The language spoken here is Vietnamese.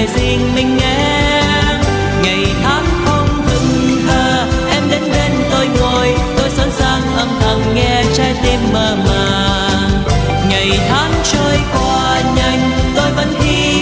kể riêng mình nghe. Ngày tháng không thẫn thờ, em đến bên tôi ngồi, tôi sẵn sàng âm thầm nghe trái tim mơ màng. Ngày tháng trôi qua nhanh, tôi vẫn hy